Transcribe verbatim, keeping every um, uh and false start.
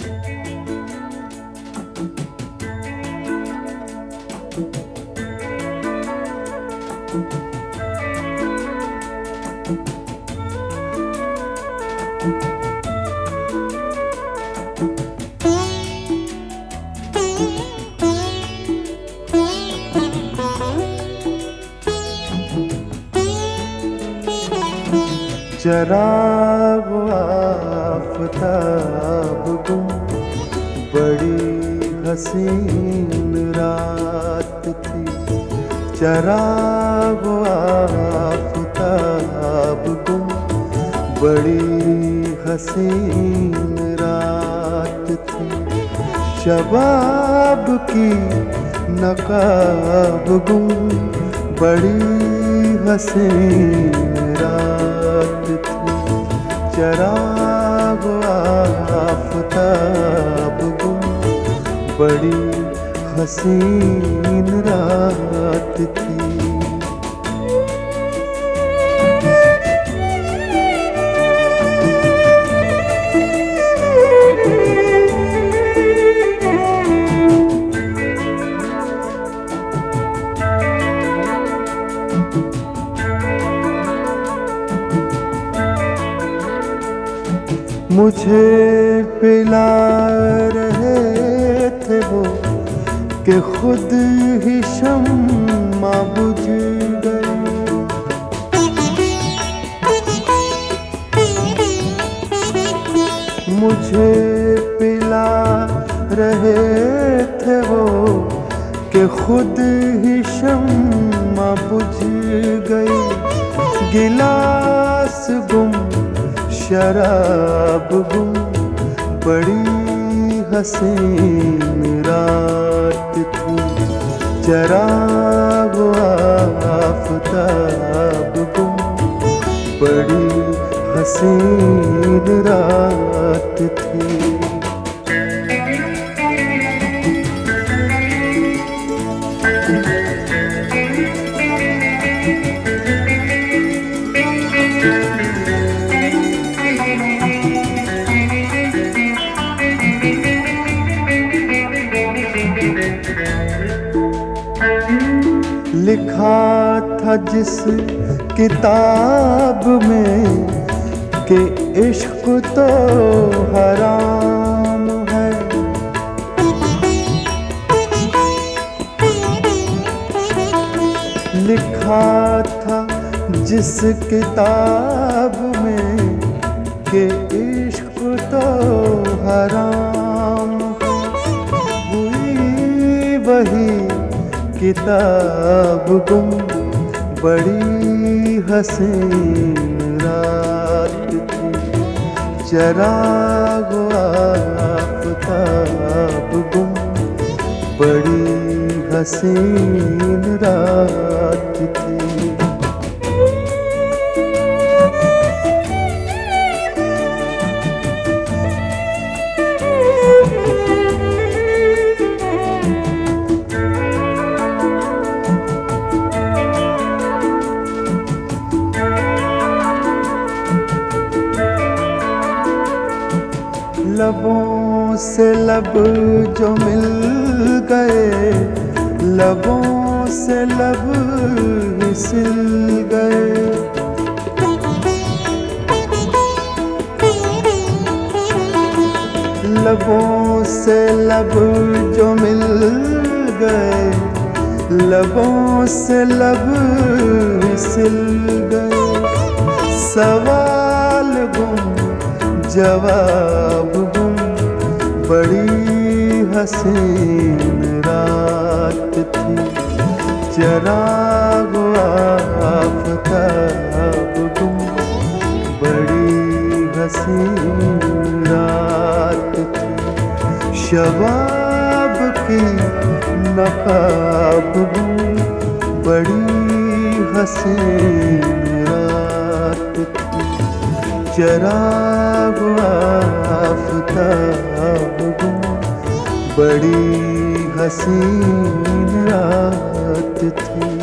चराग आफ़ताब गुम बड़ी हसीन रात थी। चराग आफ़ताब गुम बड़ी हसीन रात थी। शबाब की नकाब गुम बड़ी हसीन रात थी। चराग आफ़ताब गुम बड़ी हसीन रात थी। मुझे पिला रहे थे वो कि खुद ही शम्मा बुझ गई। मुझे पिला रहे थे वो कि खुद ही शम्मा बुझ गई। गिलास गुम शराब गुम बड़ी हसीन रात थी। चराग आफ़ताब गुम बड़ी हसीन रात थी। लिखा था जिस किताब में कि इश्क तो हराम है। लिखा था जिस किताब में कि इश्क तो हराम है। हुई वही किताब गुम बड़ी हसीन रात थी। चराग आफ़ताब गुम बड़ी हसीन रात थी। लबों से लब जो मिल गए, लबों से लब ही सिल गए। लबों से लब जो मिल गए, लबों से लब ही सिल गए। सवाल गुम जवाब गुम बड़ी हसीन रात थी। चराग आफ़ताब गुम बड़ी हसीन रात थी। शबाब की नकाब गुम बड़ी हसीन रात थी। चराग आफ़ताब गुम बड़ी हसीन रात थी।